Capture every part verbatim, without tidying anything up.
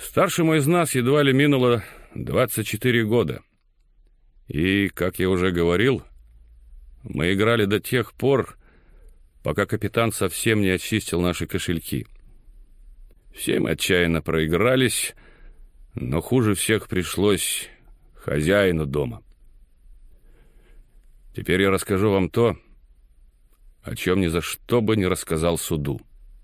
Старшему из нас едва ли минуло двадцать четыре года. И, как я уже говорил, мы играли до тех пор, пока капитан совсем не очистил наши кошельки. Все мы отчаянно проигрались, но хуже всех пришлось хозяину дома. Теперь я расскажу вам то, о чем ни за что бы не рассказал суду.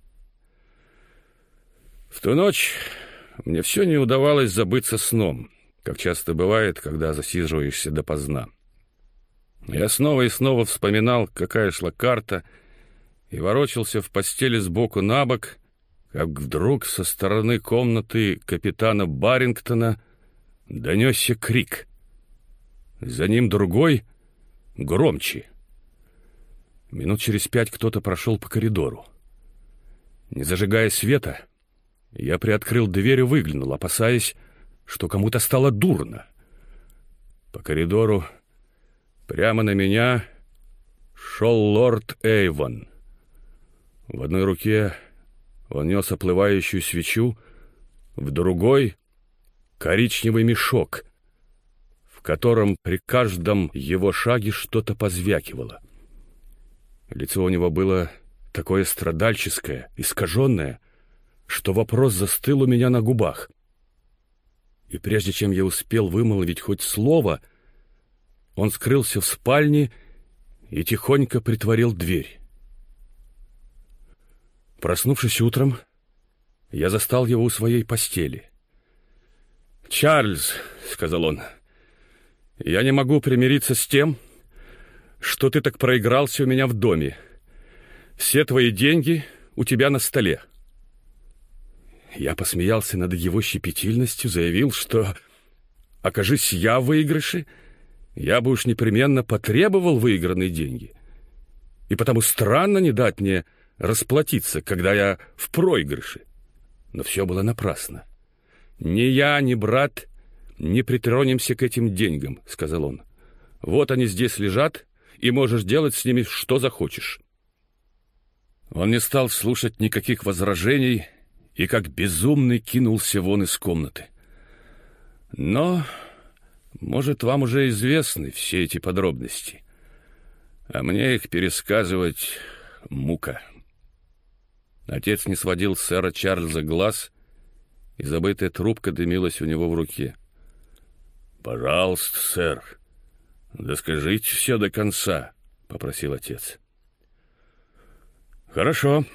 В ту ночь мне все не удавалось забыться сном, как часто бывает, когда засиживаешься допоздна. Я снова и снова вспоминал, какая шла карта, и ворочался в постели сбоку на бок, как вдруг со стороны комнаты капитана Барингтона донесся крик. За ним другой, громче. Минут через пять кто-то прошел по коридору. Не зажигая света, я приоткрыл дверь и выглянул, опасаясь, что кому-то стало дурно. По коридору прямо на меня шел лорд Эйвон. В одной руке он нес оплывающую свечу, в другой — коричневый мешок, в котором при каждом его шаге что-то позвякивало. Лицо у него было такое страдальческое, искаженное, что вопрос застыл у меня на губах. И прежде чем я успел вымолвить хоть слово, он скрылся в спальне и тихонько притворил дверь. Проснувшись утром, я застал его у своей постели. «Чарльз», — сказал он, — «я не могу примириться с тем, что ты так проигрался у меня в доме. Все твои деньги у тебя на столе». Я посмеялся над его щепетильностью, заявил, что, окажись я в выигрыше, я бы уж непременно потребовал выигранные деньги. И потому странно не дать мне расплатиться, когда я в проигрыше. Но все было напрасно. «Ни я, ни брат не притронемся к этим деньгам», — сказал он. «Вот они здесь лежат, и можешь делать с ними что захочешь». Он не стал слушать никаких возражений и как безумный кинулся вон из комнаты. Но, может, вам уже известны все эти подробности, а мне их пересказывать мука. Отец не сводил с сэра Чарльза глаз, и забытая трубка дымилась у него в руке. «Пожалуйста, сэр, доскажите все до конца», — попросил отец. «Хорошо».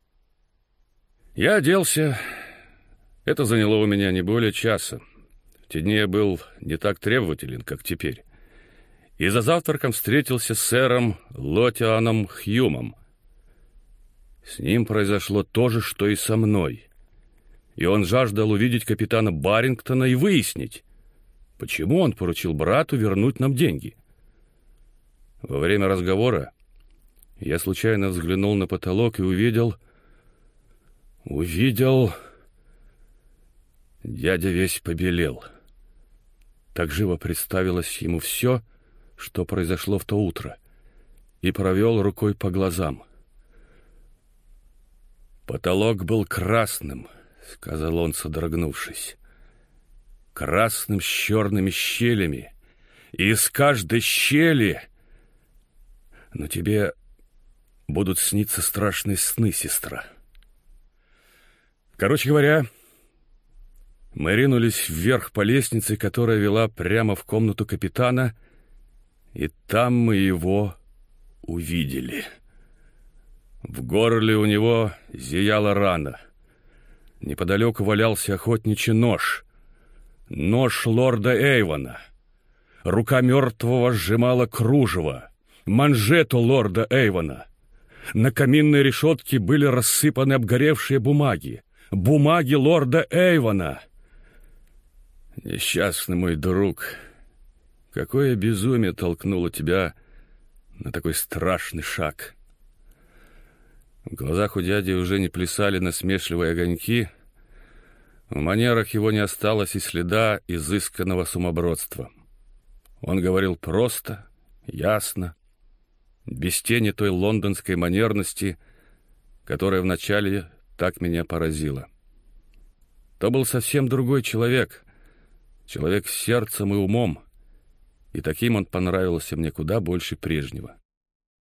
Я оделся. Это заняло у меня не более часа. В те дни я был не так требователен, как теперь. И за завтраком встретился с сэром Лотианом Хьюмом. С ним произошло то же, что и со мной. И он жаждал увидеть капитана Барингтона и выяснить, почему он поручил брату вернуть нам деньги. Во время разговора я случайно взглянул на потолок и увидел... Увидел... Дядя весь побелел. Так живо представилось ему все, что произошло в то утро, и провел рукой по глазам. «Потолок был красным», — сказал он, содрогнувшись. «Красным с черными щелями. И из каждой щели... Но тебе будут сниться страшные сны, сестра». Короче говоря, мы ринулись вверх по лестнице, которая вела прямо в комнату капитана, и там мы его увидели. В горле у него зияла рана. Неподалеку валялся охотничий нож. Нож лорда Эйвона. Рука мертвого сжимала кружево, манжету лорда Эйвона. На каминной решетке были рассыпаны обгоревшие бумаги. Бумаги лорда Эйвона. Несчастный мой друг, какое безумие толкнуло тебя на такой страшный шаг. В глазах у дяди уже не плясали насмешливые огоньки. В манерах его не осталось и следа изысканного сумасбродства. Он говорил просто, ясно, без тени той лондонской манерности, которая вначале так меня поразила. То был совсем другой человек, человек с сердцем и умом, и таким он понравился мне куда больше прежнего.